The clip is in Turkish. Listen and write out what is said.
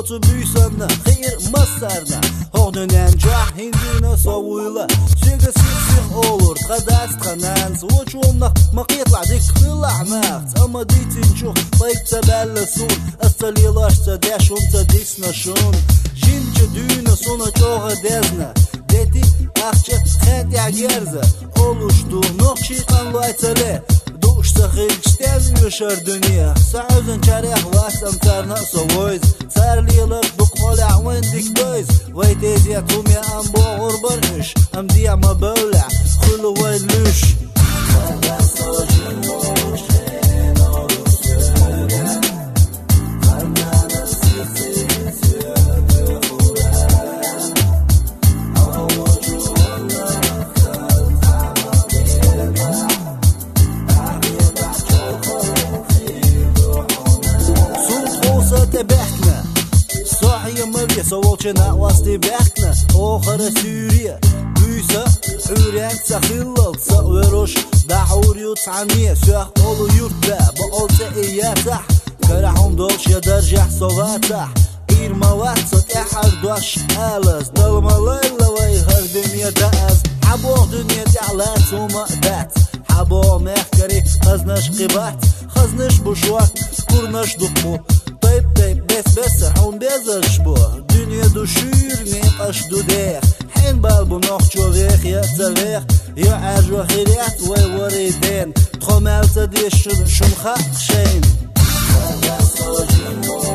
Otu büyüsönne Xeyir masarna Hoq dönen cah hindine savuyla Süge sik olur Qadast qanans Uçumna maqitla dik qılahnaxt Ama ditin çok Bayıkta belli sun Astalilaşsa deşunta disna şun Jince düğüne sona çoğa dezna Dedi akça xətya gerze Oluşdu Nokşi qanlı aytale Duşta xilçten yaşar dünya Sağızın çarek vasam tarna sovoyz Sarlilik bukmala vendik doyz Vay tezya tumya am boğur barış Am diyama böyle Xulu vay lüş Savolçana vasti bekne Oxara Suriye Büyse Ürenk saxillal Sağveroş Dahur yutaniye Süaq olu yurtta Bu olsa iyatah Karahum dolş yadarjah sovatah İrma vatsat ehar duaş alaz Dalmalayla vay her dünyada az Habo dünyada ala suma dat Habo mehkari Haznaş qibat Haznaş buşvak Kurnaş dukmu Tayp tayp bes besser Hun bezarş bu Dünya düşür ne qaşdu der Hen bal bu nox çovek ya zavek Ya arju xiriyat vay variden Txomelta diye şun xaq şeyin